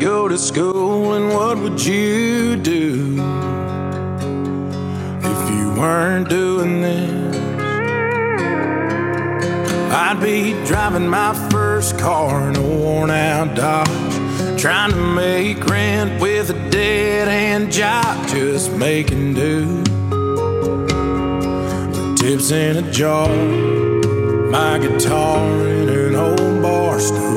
go to school and what would you do if you weren't doing this? I'd be driving my first car in a worn-out Dodge, trying to make rent with a dead-end job, just making do. The tips in a jar, my guitar in an old bar stool.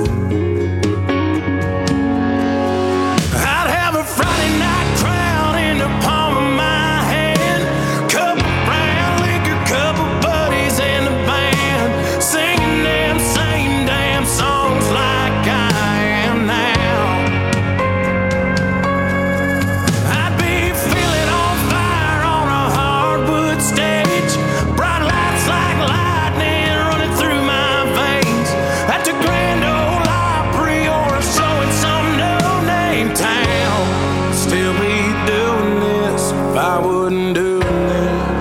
I'd have a Friday night crowd in the palm of my hand, cup of brown liquor, couple buddies in the band, singing them same damn songs like I am now. I'd be feeling on fire on a hardwood stage, bright lights like lightning running through my veins, at the Grand Ole Opry or a show in some no-name town. Still be doing this if I wasn't doing this.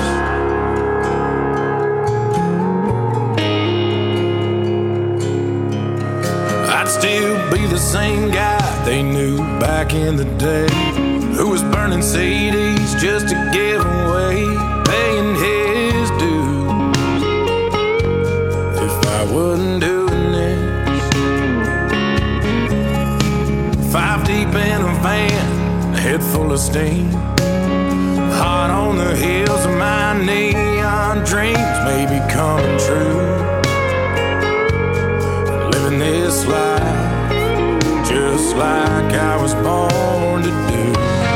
I'd still be the same guy they knew back in the day, who was burning CDs just to give away, paying his dues. If I wasn't doing this, 5 deep in a van, head full of steam, hot on the heels of my neon dreams maybe coming true. Living this life just like I was born to do.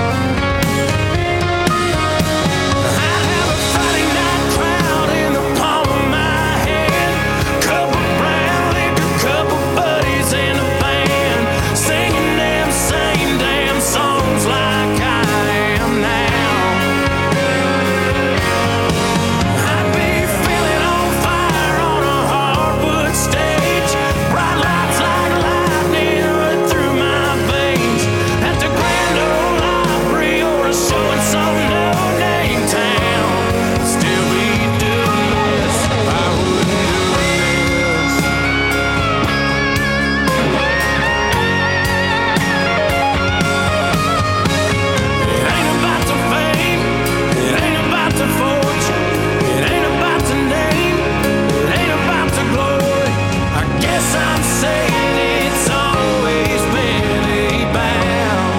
I'd have a Friday night crowd in the palm of my hand, cup of brown liquor, couple buddies in the band, singing them same damn songs like I am now. I'd be feeling on fire on a hardwood stage, bright lights like lightning running through my veins, at the Grand Ole Opry or a show in some no-name town. Still be doing this if I wouldn't do this. It ain't about the fame, it ain't about the fortune, it ain't about the name, it ain't about the glory. I guess I'm saying it's always been about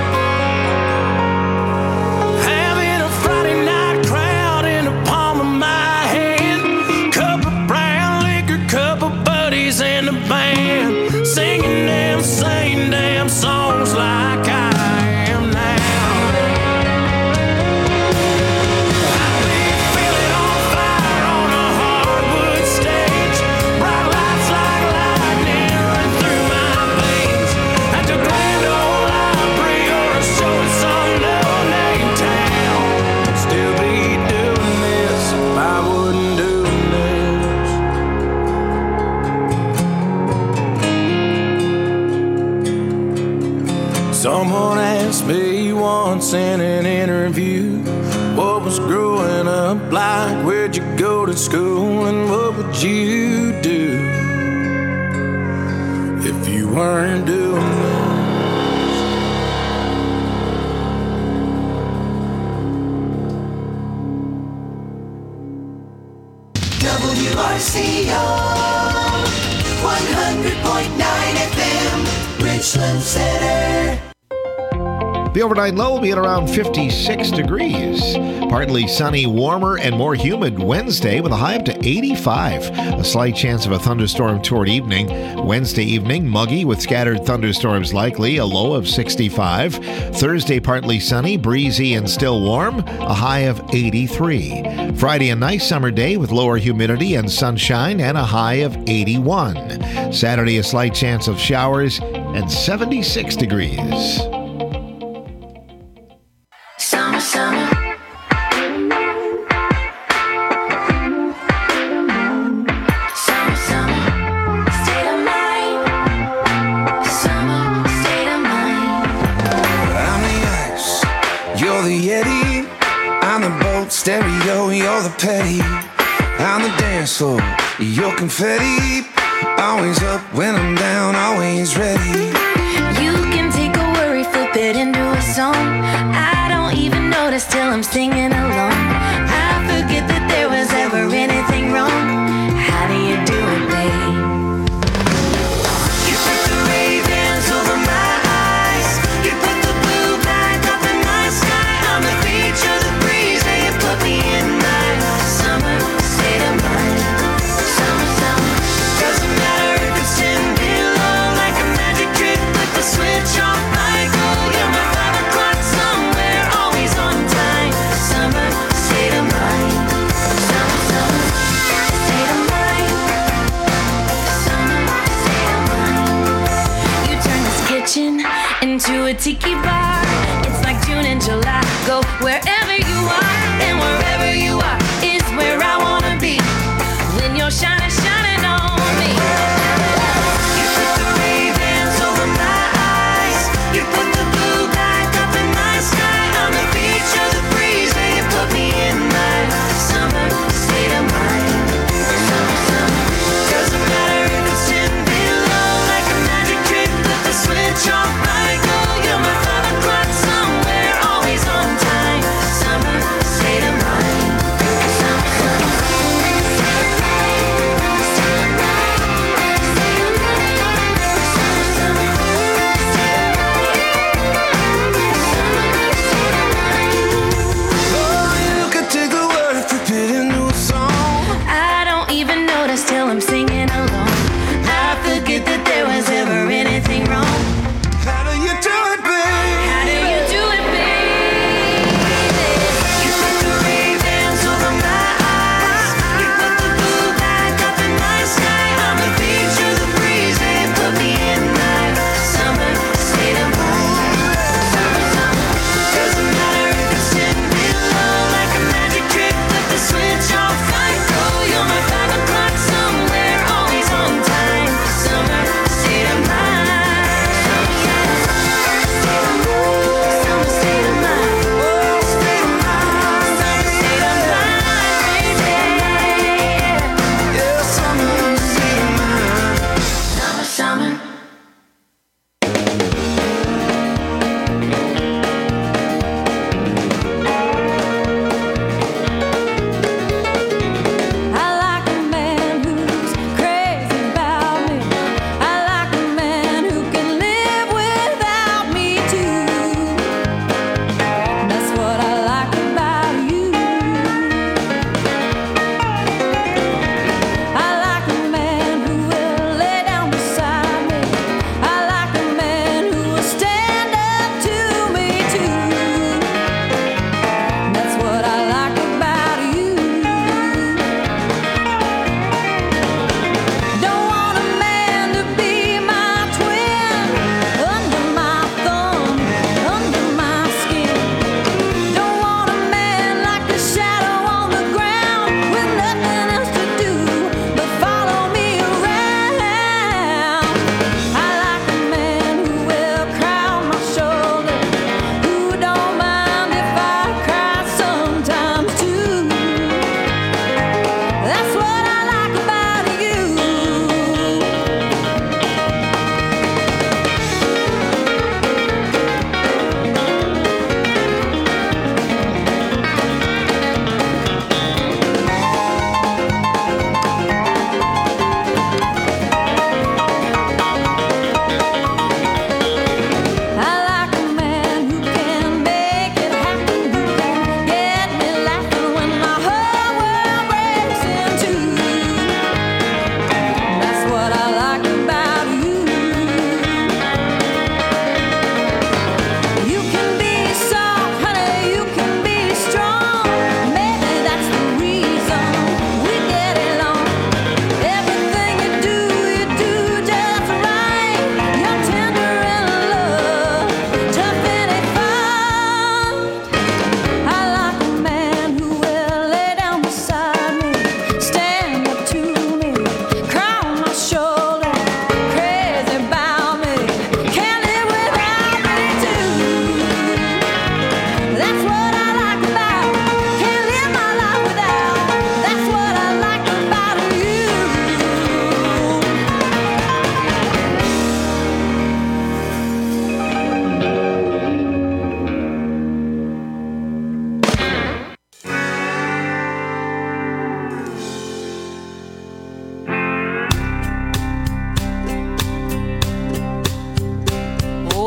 having a Friday night crowd in the palm of my hand, cup of brown liquor, couple buddies in the band, singing them same damn songs like I am now. I'd be feeling on fire on a hardwood stage, bright lights like lightning running through my veins, at the Grand Ole Opry or a show in some no-name town. Still be doing this if I wasn't doing this. Someone asked me once in an interview, what was growing up like, where'd you go to school, and what would you do if you weren't doing this? WRCO 100.9 FM, Richland Center. The overnight low will be at around 56 degrees. Partly sunny, warmer, and more humid Wednesday with a high up to 85. A slight chance of a thunderstorm toward evening. Wednesday evening, muggy with scattered thunderstorms likely, a low of 65. Thursday, partly sunny, breezy, and still warm, a high of 83. Friday, a nice summer day with lower humidity and sunshine and a high of 81. Saturday, a slight chance of showers and 76 degrees. Summer, summer. Summer, summer. State of mind. Summer, state of mind. I'm the ice, you're the Yeti. I'm the boat stereo, you're the petty. I'm the dance floor, you're confetti. Always up when I'm down, always ready. You can take away singing along. I forget that there was ever anything wrong. How do you do it, babe? You put the Ray-Bans over my eyes. You put the blue light up in my sky. On the beach or the breeze, and you put me in my summer state of mind. Summer, summer. Doesn't matter if it's 10 below, like a magic trick with the switch off. I go, you're my 5 o'clock somewhere, always on time. Summer state of mind. Summer, summer state of mind. Summer state of mind. You turn this kitchen into a tiki bar. It's like June and July. Go wherever you are, and wherever you are is where I wanna be. When you're shining, shining on me. You put the Ray-Bans over my eyes. You put the blue light up in my sky. On the beach or the breeze, and you put me in my summer state of mind. Summer, summer. Doesn't matter if it's 10 below, like a magic trick with the switch off. I go, you're my 5 o'clock somewhere, always on time.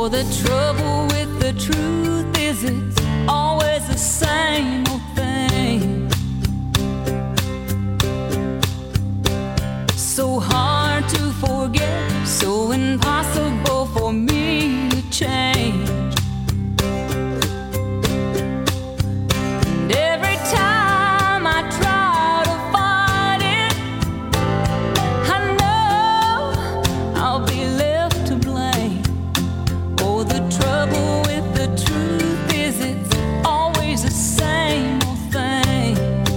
Oh, the trouble with the truth is it's always the same old thing. So hard to forget, so impossible for me to change. And every time I try to fight it, I know I'll be left to blame. Oh, the trouble with the truth is it's always the same old thing.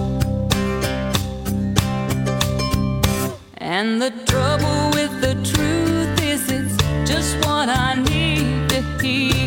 And the trouble with the truth is it's just what I need to hear.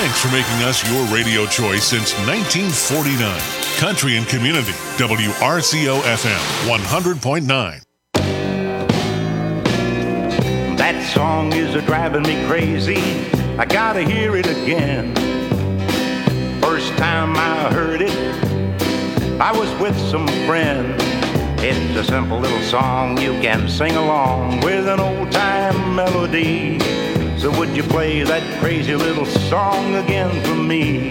Thanks for making us your radio choice since 1949. Country and Community, WRCO FM 100.9. That song is a-driving me crazy. I gotta hear it again. First time I heard it, I was with some friends. It's a simple little song you can sing along with an old-time melody. So would you play that crazy little song again for me?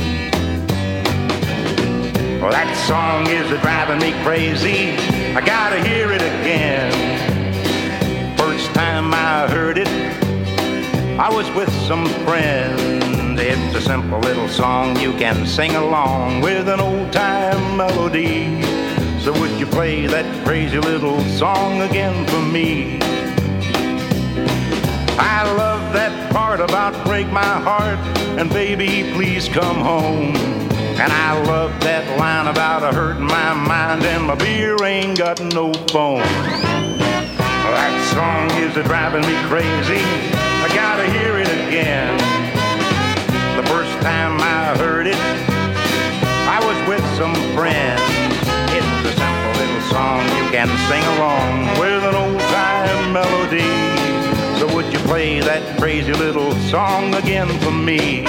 Well, that song is a-driving me crazy. I gotta hear it again. First time I heard it, I was with some friends. It's a simple little song you can sing along with an old-time melody. So would you play that crazy little song again for me? I love that part about break my heart and baby please come home. And I love that line about hurting my mind and my beer ain't got no foam. That song is a-driving me crazy. I gotta hear it again. The first time I heard it, I was with some friends. It's a simple little song you can sing along with an old-time melody. So would you play that crazy little song again for me?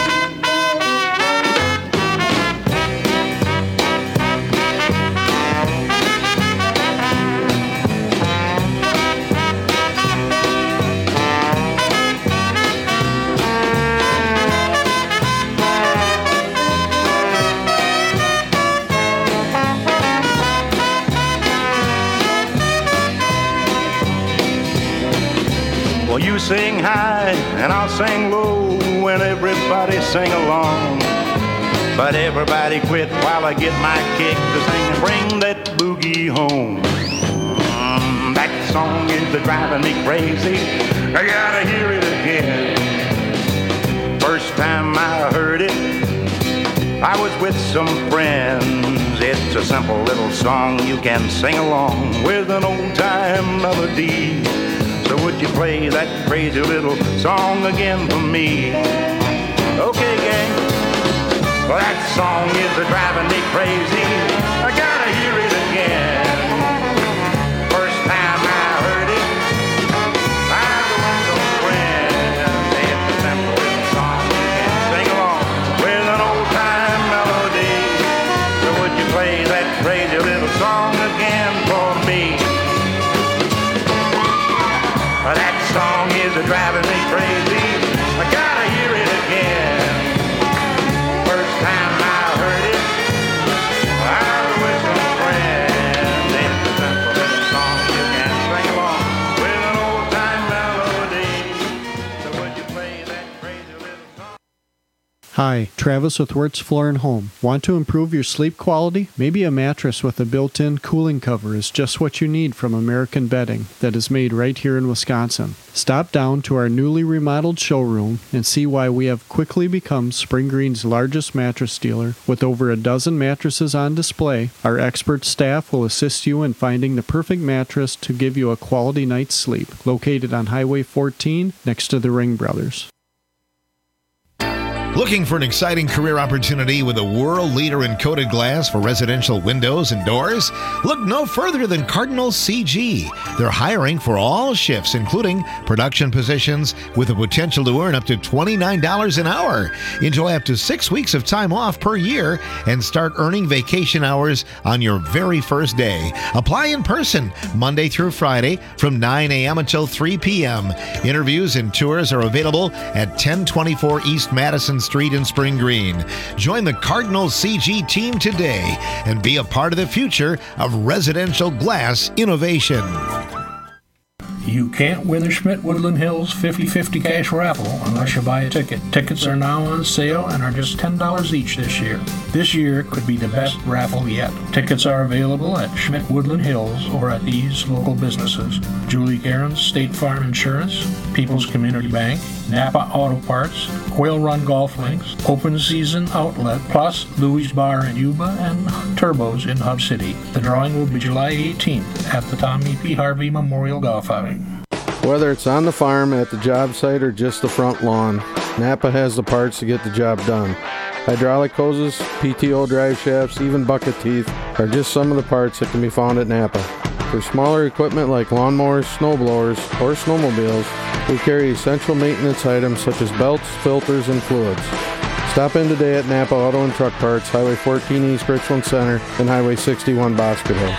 Well, you sing high and I'll sing low and everybody sing along. But everybody quit while I get my kick to sing and bring that boogie home. That song is driving me crazy. I gotta hear it again. First time I heard it, I was with some friends. It's a simple little song you can sing along with an old-time melody. So would you play that crazy little song again for me? Okay, gang. Well, that song is a-driving me crazy. I gotta hear it again. First time I heard it, I was with some friends. It's a simple little song you can sing along with an old-time melody. So would you play that crazy little song again for me? That song is a-driving me crazy. I gotta hear it again. First time I heard it, I was with some friends. It's a simple little song you can sing along with an old-time melody. So would you play that crazy little song? Hi, Travis with Wirtz Floor and Home. Want to improve your sleep quality? Maybe a mattress with a built-in cooling cover is just what you need from American Bedding that is made right here in Wisconsin. Stop down to our newly remodeled showroom and see why we have quickly become Spring Green's largest mattress dealer. With over a dozen mattresses on display, our expert staff will assist you in finding the perfect mattress to give you a quality night's sleep. Located on Highway 14 next to the Ring Brothers. Looking for an exciting career opportunity with a world leader in coated glass for residential windows and doors? Look no further than Cardinal CG. They're hiring for all shifts, including production positions, with the potential to earn up to $29 an hour. Enjoy up to 6 weeks of time off per year and start earning vacation hours on your very first day. Apply in person Monday through Friday from 9 a.m. until 3 p.m. Interviews and tours are available at 1024 East Madison Street in Spring Green. Join the Cardinal CG team today and be a part of the future of residential glass innovation. You can't win the Schmidt Woodland Hills 50/50 cash raffle unless you buy a ticket. Tickets are now on sale and are just $10 each this year. This year could be the best raffle yet. Tickets are available at Schmidt Woodland Hills or at these local businesses: Julie Garen's State Farm Insurance, People's Community Bank, Napa Auto Parts, Quail Run Golf Links, Open Season Outlet, plus Louis Bar in Yuba and Turbos in Hub City. The drawing will be July 18th at the Tommy P. Harvey Memorial Golf Outing. Whether it's on the farm, at the job site, or just the front lawn, Napa has the parts to get the job done. Hydraulic hoses, PTO drive shafts, even bucket teeth are just some of the parts that can be found at Napa. For smaller equipment like lawnmowers, snowblowers, or snowmobiles, we carry essential maintenance items such as belts, filters, and fluids. Stop in today at Napa Auto and Truck Parts, Highway 14 East Richland Center, and Highway 61 Bosque Hill.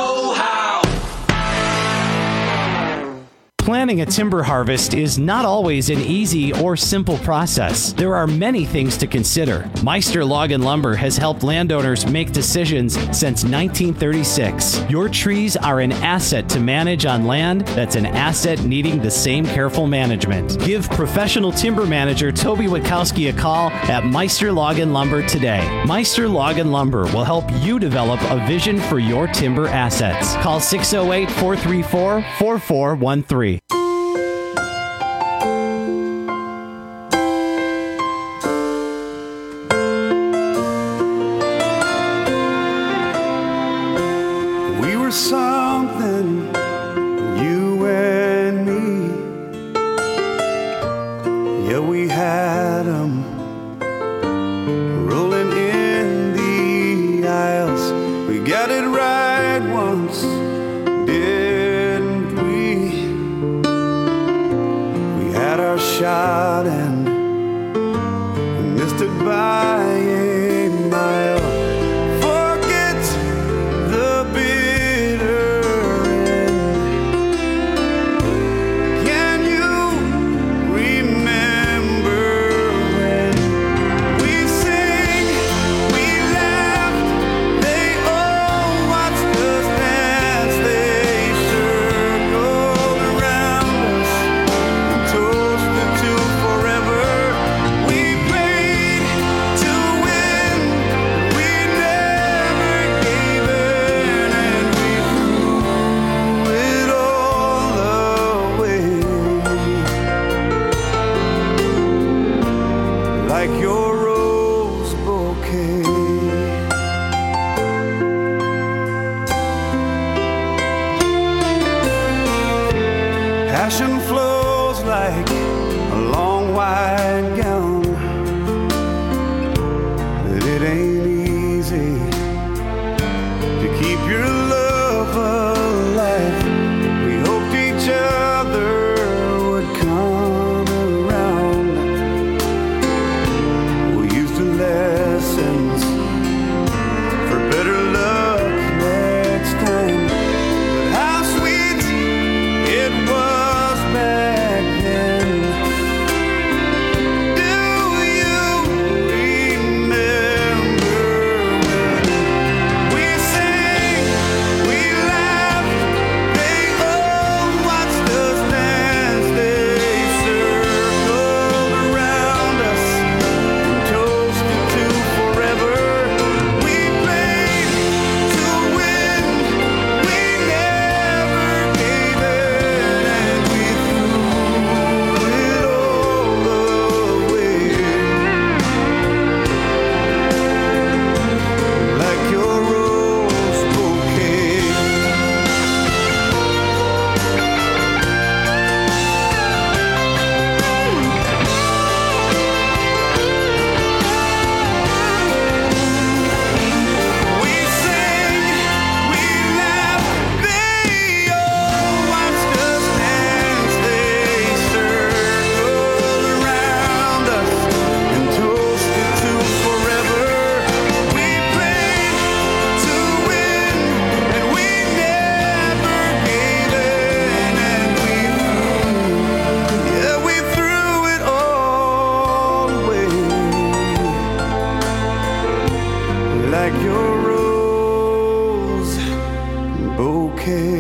Planning a timber harvest is not always an easy or simple process. There are many things to consider. Meister Log and Lumber has helped landowners make decisions since 1936. Your trees are an asset to manage on land that's an asset needing the same careful management. Give professional timber manager Toby Witkowski a call at Meister Log and Lumber today. Meister Log and Lumber will help you develop a vision for your timber assets. Call 608-434-4413. Something, you and me. Yeah, we had 'em rolling in the aisles. We got it right once, didn't we? We had our shot and missed it by a mile. Forget the big passion flows like a long white gown, but it ain't easy to keep your love alive. We hoped each other would come around. We used the lessons for better luck next time. But how sweet it was back then. Do you remember when we sang, we laughed, they all watched us dance, they circled around us and toasted to forever. We played to win, we never gave in, and we threw it all away. Like your rose bouquet. We sang, we laughed, they all watched us dance, they circled around us and toasted to forever. We played to win, and we never gave in, and we threw it all away. Like your rose bouquet.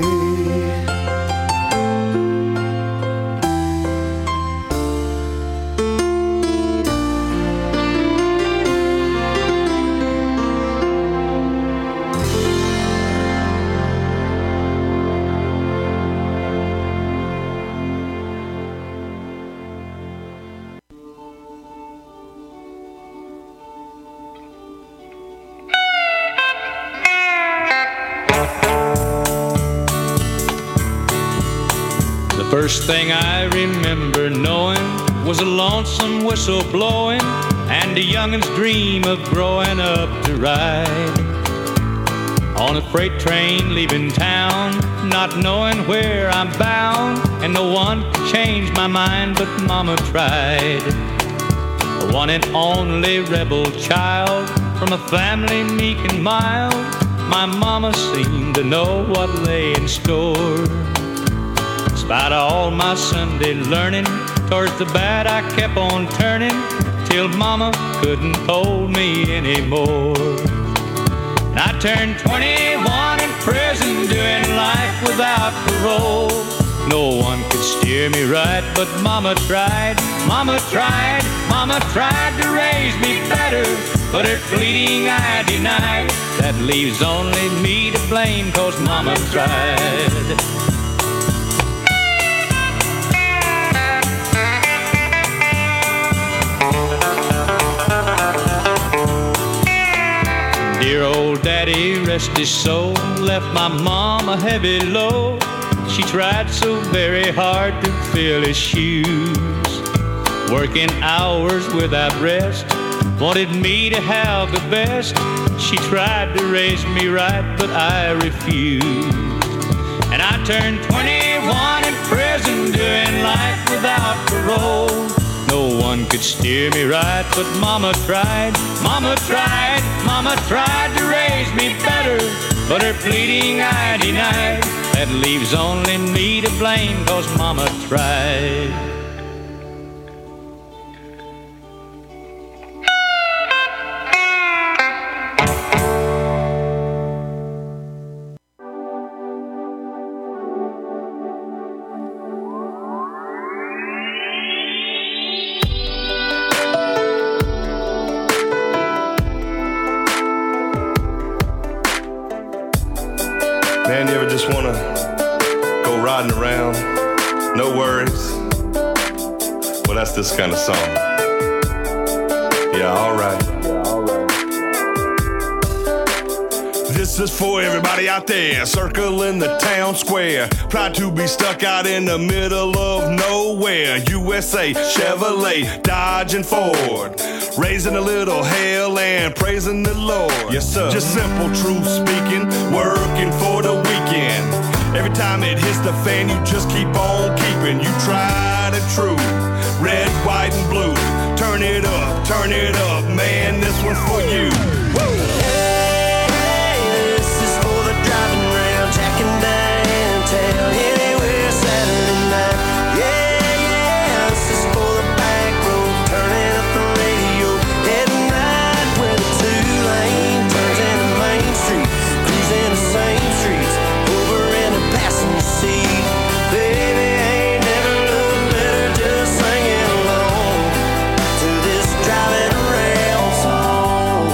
The first thing I remember knowing was a lonesome whistle blowing, and a youngin's dream of growing up to ride on a freight train leaving town, not knowing where I'm bound, and no one could change my mind, but Mama tried. The one and only rebel child from a family meek and mild, my mama seemed to know what lay in store. In spite of all my Sunday learning, towards the bad I kept on turning, till Mama couldn't hold me anymore. And I turned 21 in prison, doing life without parole. No one could steer me right, but Mama tried, Mama tried, Mama tried to raise me better, but her pleading I denied. That leaves only me to blame, 'cause Mama tried. Dear old daddy, rest his soul, left my mom a heavy load. She tried so very hard to fill his shoes, working hours without rest, wanted me to have the best. She tried to raise me right, but I refused. And I turned 21 in prison, doing life without parole. No one could steer me right, but Mama tried, Mama tried, Mama tried to raise me better, but her pleading I denied. That leaves only me to blame, 'cause Mama tried. Man, you ever just want to go riding around, no worries? Well, that's this kind of song. Yeah, all right. This is for everybody out there circling the town square, proud to be stuck out in the middle of nowhere. USA, Chevrolet, Dodge and Ford, raising a little hell and praising the Lord. Yes, sir. Just simple truth speaking, working for the weekend. Every time it hits the fan, you just keep on keeping. You tried and true, red, white, and blue. Turn it up, man, this one's for you. Woo! Jacking downtown, anywhere Saturday night. Yeah, this is for the back road, turning up the radio at night, where the two-lane turns into Main Street, cruising the same streets, over in the passenger seat. Baby, ain't never looked better, just singing along to this driving around song.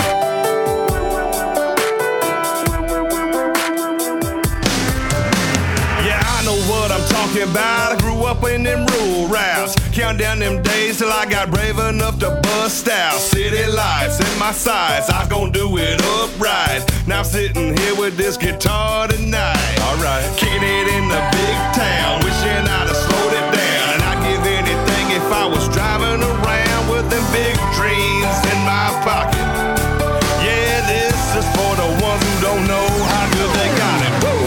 About. I grew up in them rural routes, count down them days till I got brave enough to bust out. City lights in my sights, I gon' do it upright. Now I'm sitting here with this guitar tonight. Alright, kicking it in the big town, wishing I'd have slowed it down. And I'd give anything if I was driving around with them big dreams in my pocket. Yeah, this is for the ones who don't know how good they got it. Woo!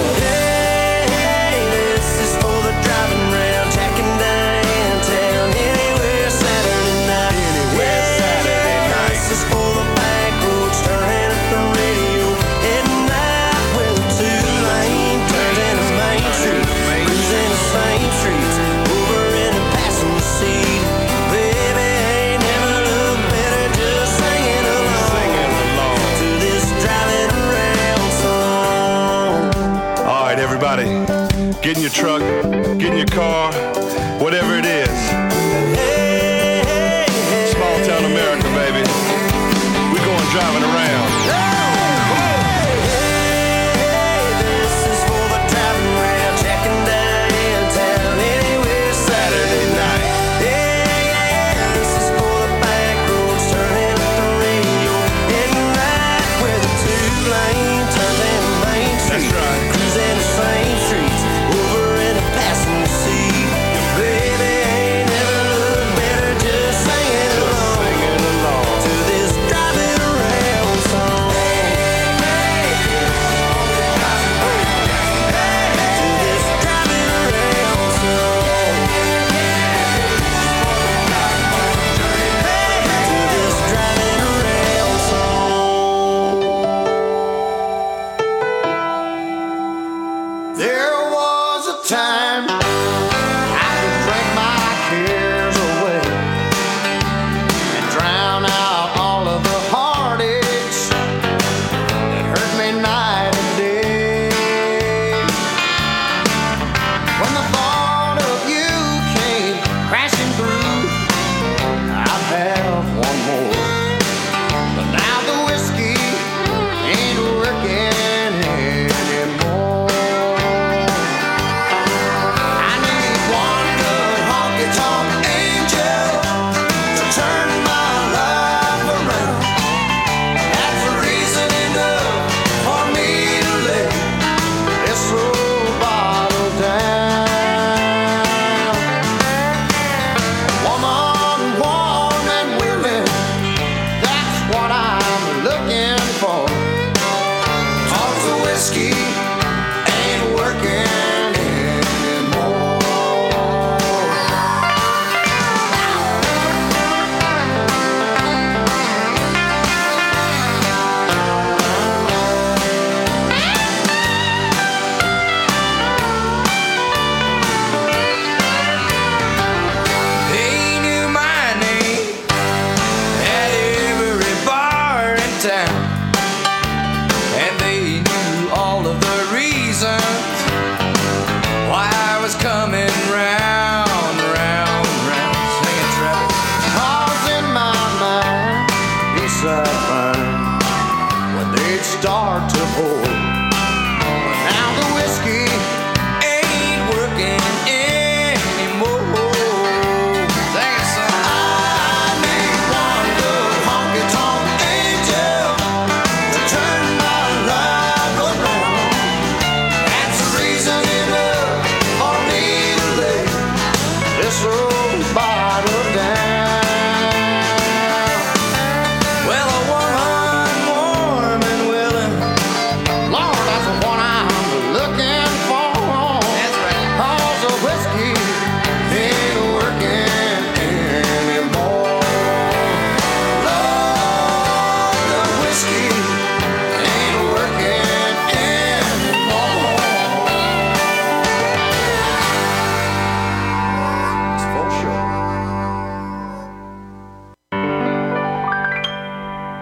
Get in your truck, get in your car, whatever it is. Small town America, baby. We're going driving around. This is for the driving around, checking downtown, anywhere Saturday night. Yeah, this is for the back roads, turning up the radio at night, where the two-lane turns into Main Street. That's right. Cruising the same streets, over in the passenger seat. Baby, ain't never looked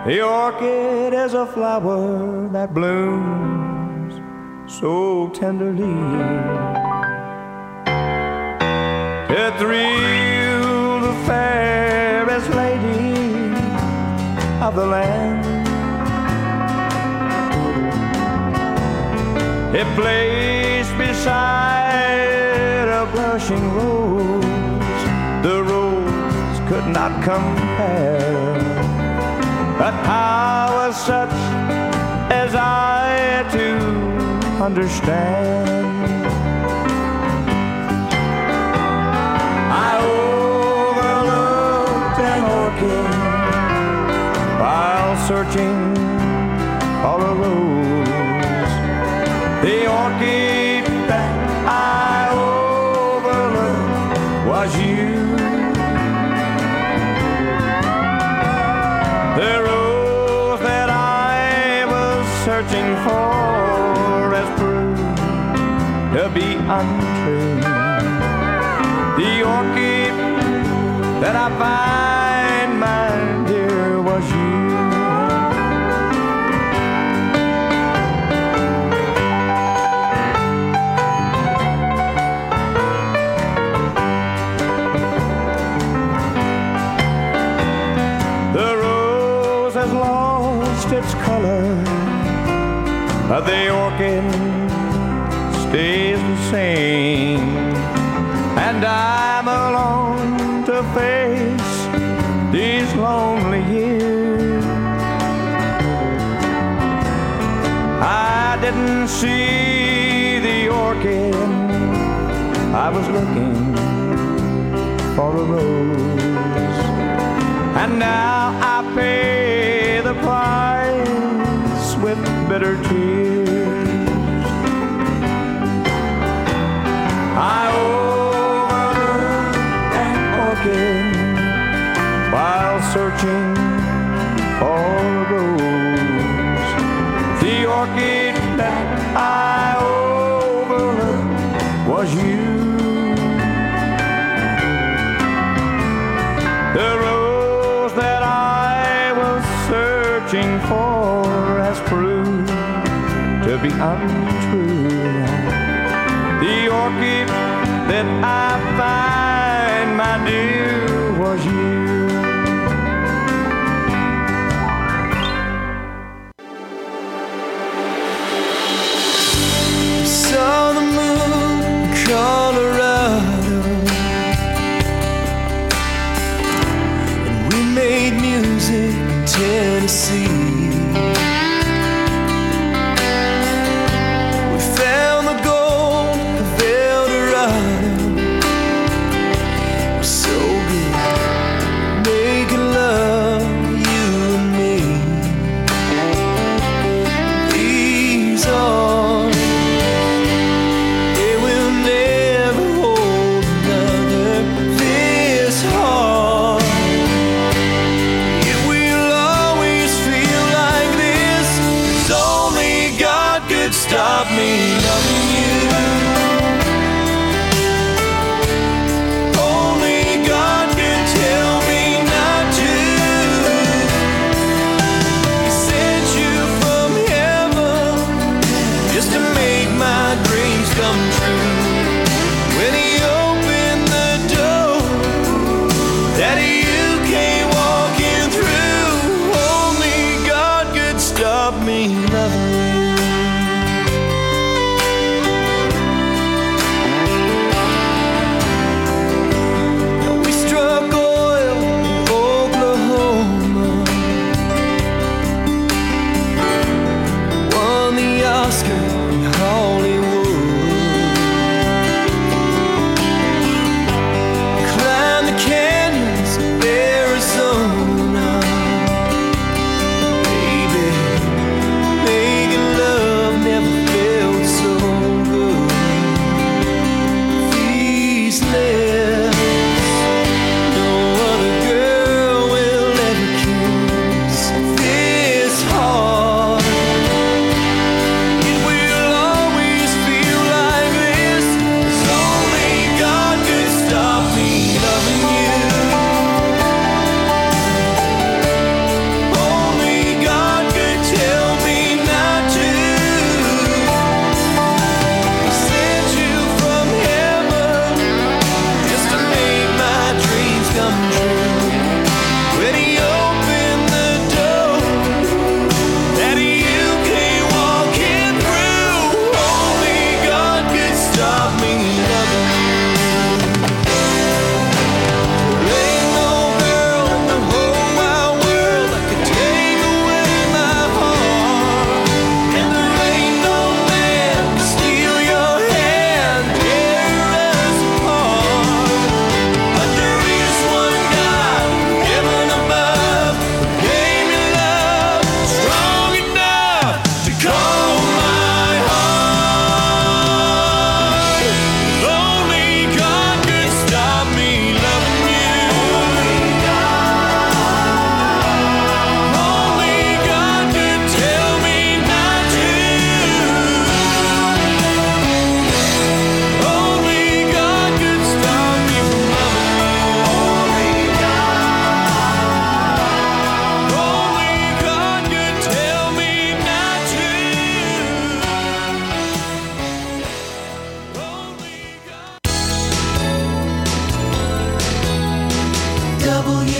The orchid is a flower that blooms so tenderly to thrill the fairest lady of the land. It placed beside a blushing rose, the rose could not compare. But how was such as I to understand? I overlooked an orchid while searching for a rose. The orchid that I overlooked was you. The rose that I was searching for has proved to be untrue. The orchid that I find, my dear, was you. Its color, but the orchid stays the same, and I'm alone to face these lonely years. I didn't see the orchid, I was looking for a rose, and now I pay the price with bitter tears. I overlooked an orchid while searching for a rose. The orchid that I overlooked was you. The rose that I was searching for has proved to be untrue. The orchid that I find, my dear, was you. Saw the moon in Colorado, and we made music in Tennessee. We found the gold of Eldorado. It was so good, making love, you and me. These arms, they will never hold another this hard. It will always feel like this, 'cause only God could stop me loving you. Only God could tell me not to. He sent you from heaven just to make my dreams come true. When he opened the door that you came walking through, only God could stop me loving you. We struck oil in Oklahoma, won the Oscar in Hollywood, climbed the canyons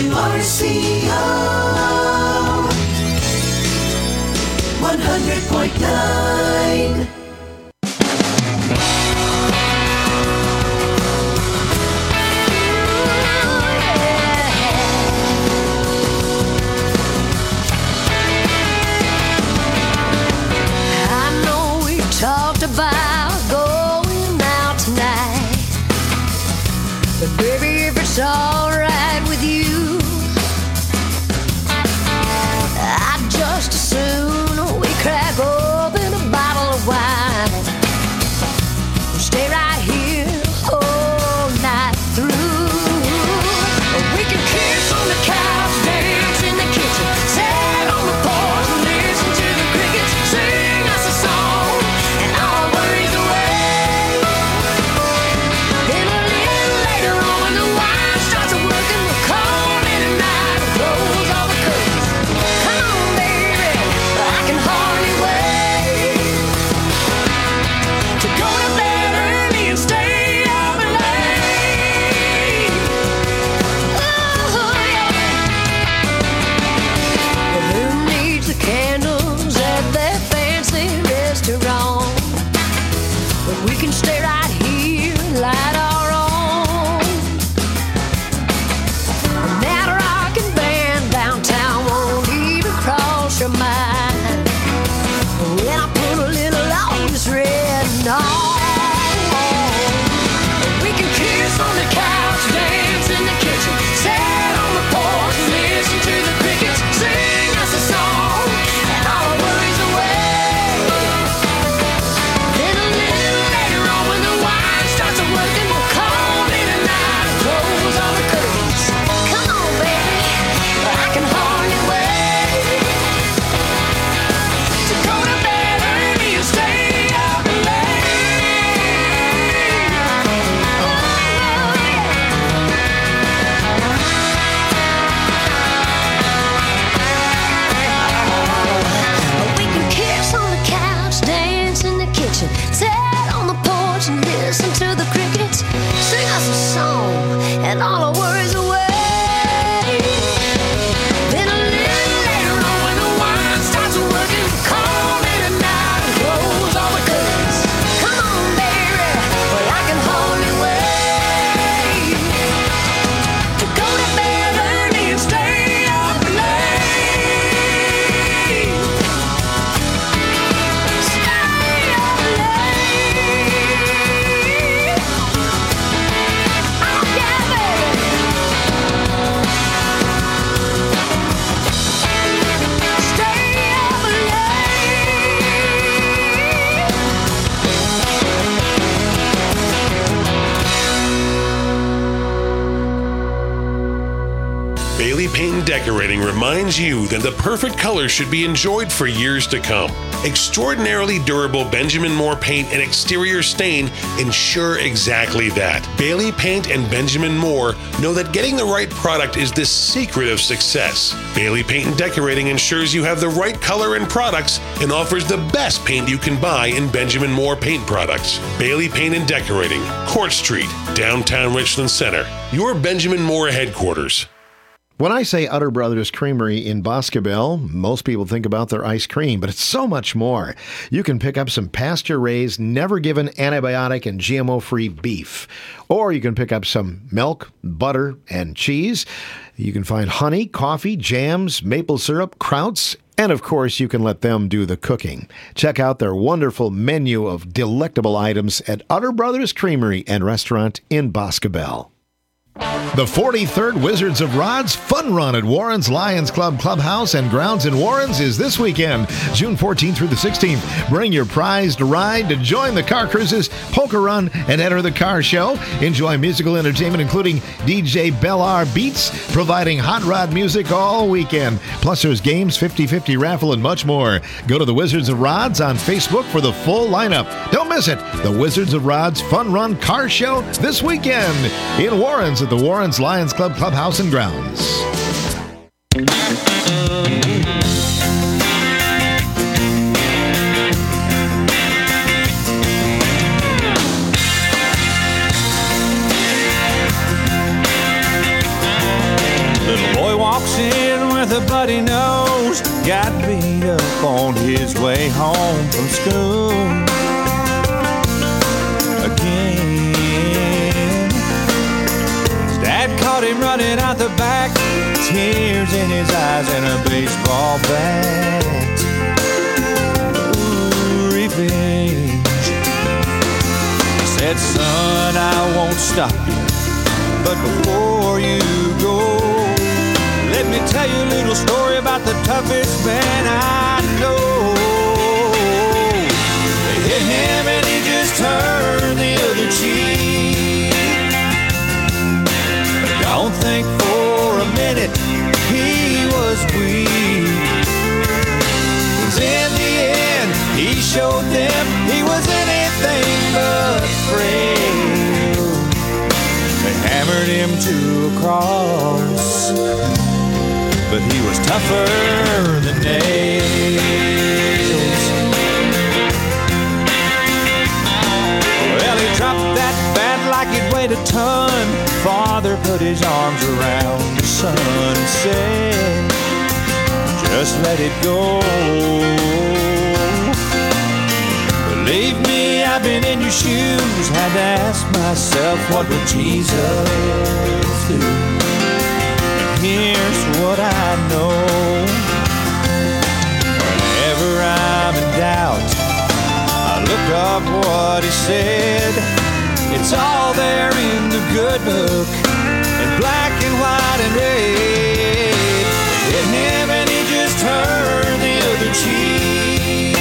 WRCO 100.9. Talked about going out tonight, but baby, if it's alright with you, I'd just as soon we crack open a bottle of wine, stay right here all night through. We can kiss on the couch, dance in the kitchen, sit on the porch and listen to the crickets sing us a song. We can stay right here, light our own. And that rockin' band downtown won't even cross your mind when I put a little Otis Redding on. We can kiss on the couch, dance in the kitchen, sit on the porch and listen to the crickets sing us a song and all our worries away. Listen to the crickets sing us a song and all our worries away. Then a little later on when the wine starts working, call it a night and close all the curtains. Come on, baby, well I can hardly wait to go to bed early and stay up late. Stay up late. Bailey Paint and Decorating reminds you that the perfect color should be enjoyed for years to come. Extraordinarily durable Benjamin Moore paint and exterior stain ensure exactly that. Bailey Paint and Benjamin Moore know that getting the right product is the secret of success. Bailey Paint and Decorating ensures you have the right color and products and offers the best paint you can buy in Benjamin Moore paint products. Bailey Paint and Decorating, Court Street, downtown Richland Center. Your Benjamin Moore headquarters. When I say Utter Brothers Creamery in Boscobel, most people think about their ice cream, but it's so much more. You can pick up some pasture-raised, never-given antibiotic and GMO-free beef. Or you can pick up some milk, butter, and cheese. You can find honey, coffee, jams, maple syrup, krauts, and of course, you can let them do the cooking. Check out their wonderful menu of delectable items at Utter Brothers Creamery and Restaurant in Boscobel. The 43rd Wizards of Rods Fun Run at Warren's Lions Club Clubhouse and Grounds in Warren's is this weekend, June 14th through the 16th. Bring your prized ride to join the car cruises, poker run, and enter the car show. Enjoy musical entertainment, including DJ Bellar Beats, providing hot rod music all weekend. Plus, there's games, 50-50 raffle, and much more. Go to the Wizards of Rods on Facebook for the full lineup. Don't miss it. The Wizards of Rods Fun Run Car Show this weekend in Warren's at the Warren's Lions Club Clubhouse and Grounds. Little boy walks in with a bloody nose, got beat up on his way home from school. Again, his dad caught him running out the back, tears in his eyes and a baseball bat. Ooh, revenge. He said, son, I won't stop you, but before you go, let me tell you a little story about the toughest man I know. They hit him and he just turned the other cheek. But don't think for a minute he was weak. 'Cause in the end, he showed them he was anything but frail. They hammered him to a cross, but he was tougher than nails. Well, he dropped that bat like it weighed a ton. Father put his arms around the son and said, just let it go. Believe me, I've been in your shoes, had to ask myself, what would Jesus do? Here's what I know. Whenever I'm in doubt, I look up what he said. It's all there in the good book, in black and white and red. They hit him and he just turned the other cheek.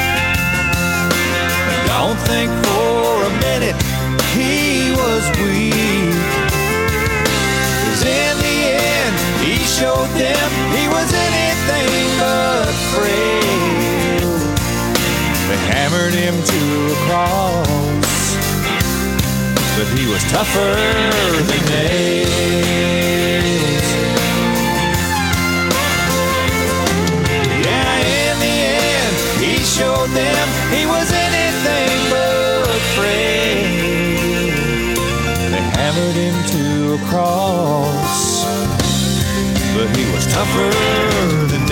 Don't think for a minute he was weak. 'Cause in the end, he showed them he was anything but frail. They hammered him to a cross, but he was tougher than nails. Yeah, in the end, he showed them he was anything but frail. They hammered him to a cross, but he was tougher than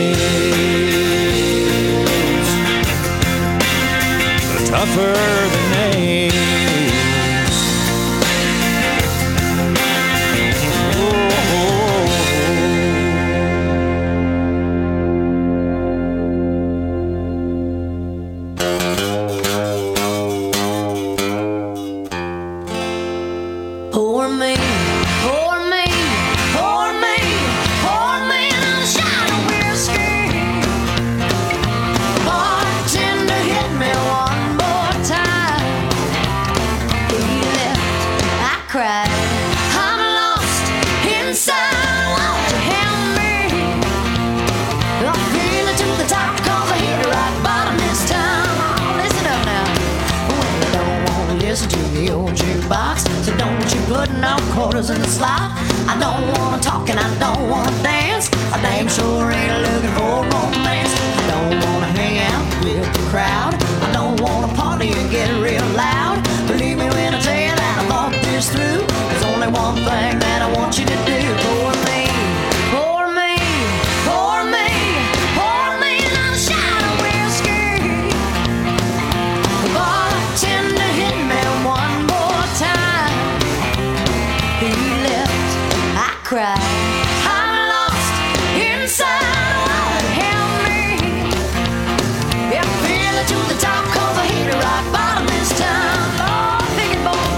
nails. Tougher than nails. Poor me, poor me, poor me, poor me, and I'm shining whiskey. Bartender hit me one more time. He left, I cried, I'm lost inside. Won't you help me? I'm feeling to the top 'cause I hit the rock bottom this time. Listen up now. Well, I don't wanna listen to the old jukebox, so don't you put no quarters in the slot. I don't wanna talk and I don't wanna dance. I damn sure ain't looking for romance. I don't wanna hang out with the crowd. I don't wanna party and get real loud. Believe me when I tell you that I thought this through. There's only one thing that I want you to do. For me, for me, for me, for me, and I'm shining whiskey. The bartender hit me one more time. He left, I cried, I'm lost inside. Won't you help me? Yeah, I'm feeling to the top 'cause I hit the rock bottom this time. Oh, pick it, boy.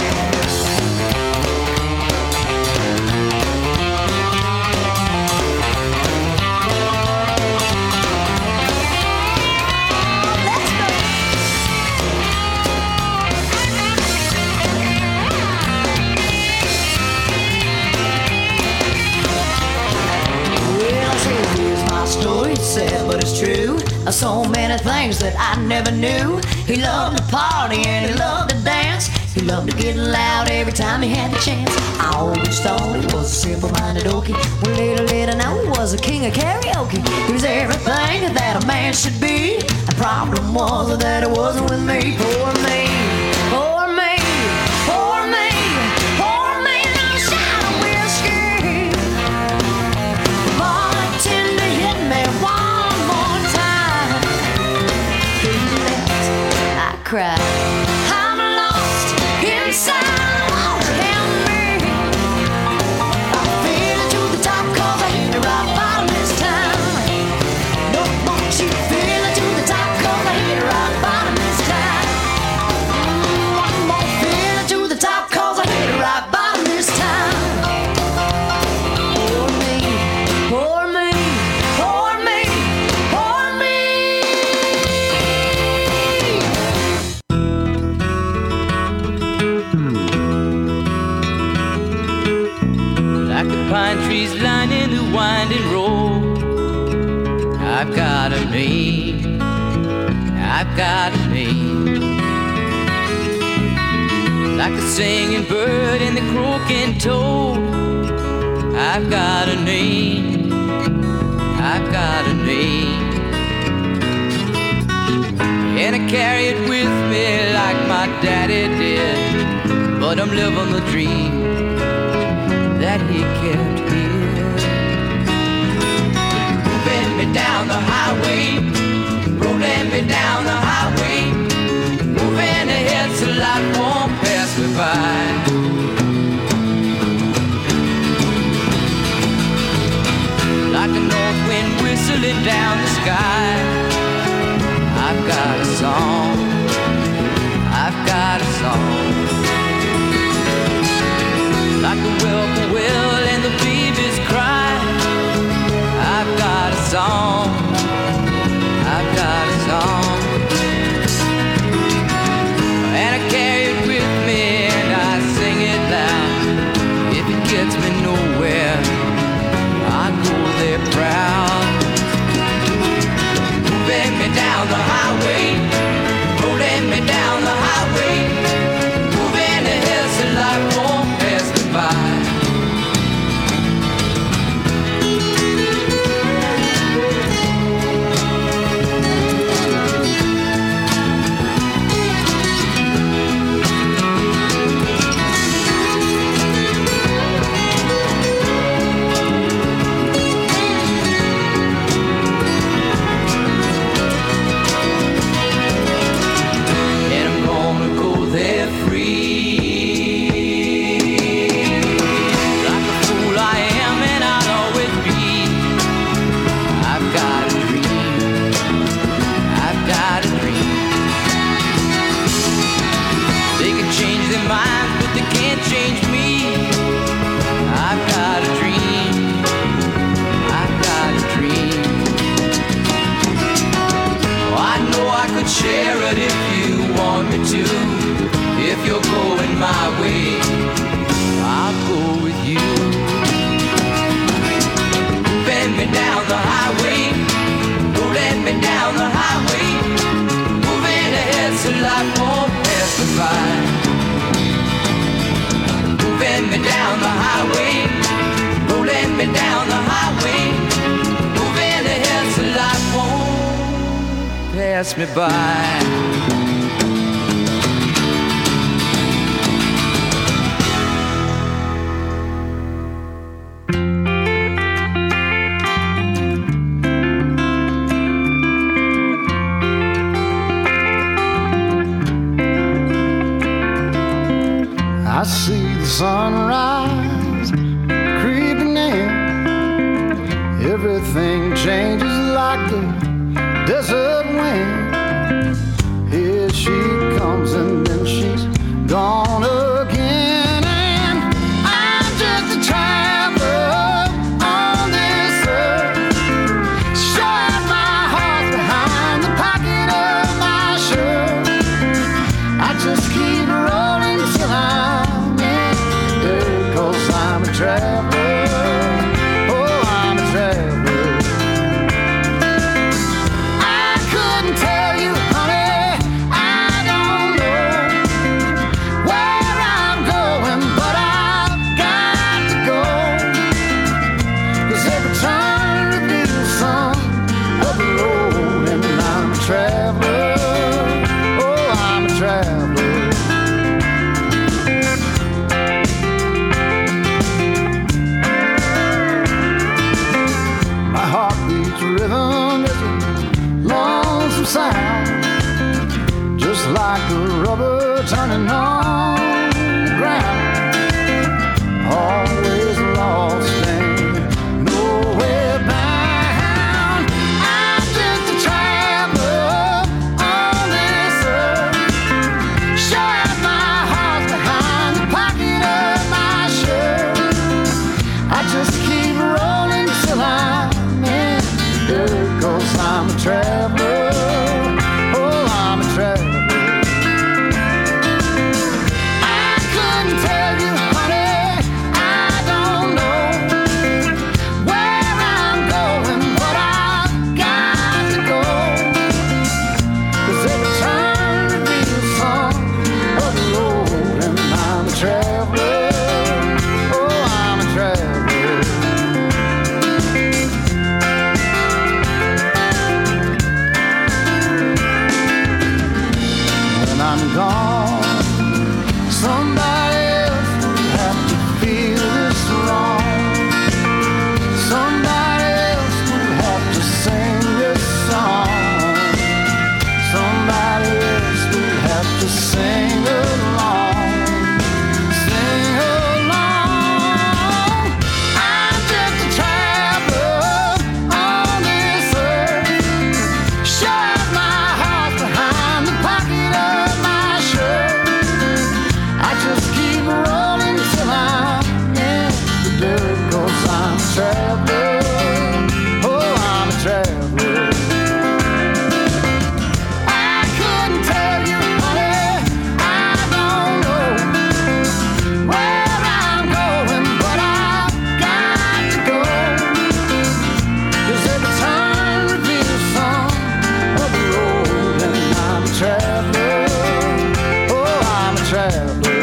Story sad, but it's true. So many things that I never knew. He loved to party and he loved to dance. He loved to get loud every time he had the chance. I always thought he was a simple-minded okie. Well, little did I know he was a king of karaoke. He was everything that a man should be. The problem was that it wasn't with me. Poor me, poor me, poor me, poor me. And I'm shining whiskey. trees lining the winding road. I've got a name, I've got a name. Like the singing bird and the croaking toad. I've got a name, I've got a name. And I carry it with me like my daddy did. But I'm living the dream that he kept here. Moving me down the highway, rolling me down the highway, moving ahead so life won't pass me by. Like a north wind whistling down the sky. I've got a song, I've got a song. Like the whippoorwill and the babies cry. I've got a song, I've got a song. And I carry it with me and I sing it loud. If it gets me nowhere, I go there proud. Moving me down the highway, rolling me down the highway, moving ahead so life won't pass me by. Share it if you want me to. If you're going my way, I'll go with you. Bend me down the highway, rolling me down the highway, moving ahead so life won't pass me by. Bend me down the highway, rolling me down the highway, moving ahead so life won't pass me by. I see the sunrise creeping in. Everything changes like the desert wind. Here she comes and then she's gone again. And I'm just a traveler on this earth. Shut my heart behind the pocket of my shirt. I just keep rolling till I'm in there, 'cause I'm a traveler. Oh, I'm a traveler. Sound just like a rubber turning on the ground. Always lost and nowhere bound. I'm just a traveler on this earth. Shut my heart behind the pocket of my shirt. I just keep rolling till I'm in dirt, 'cause I'm a traveler. traveler. Oh, I'm a traveler. I couldn't tell you, honey, I don't know where I'm going, but I've got to go. 'Cause every time reveals some of the road, and I'm a traveler. Oh, I'm a traveler.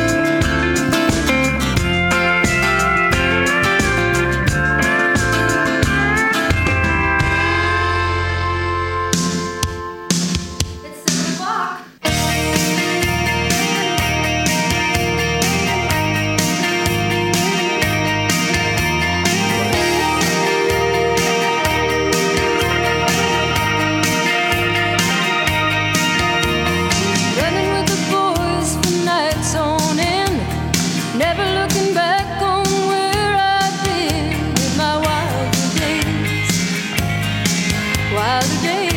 Running with the boys for nights on end, never looking back on where I've been in my wilder days. Wilder days.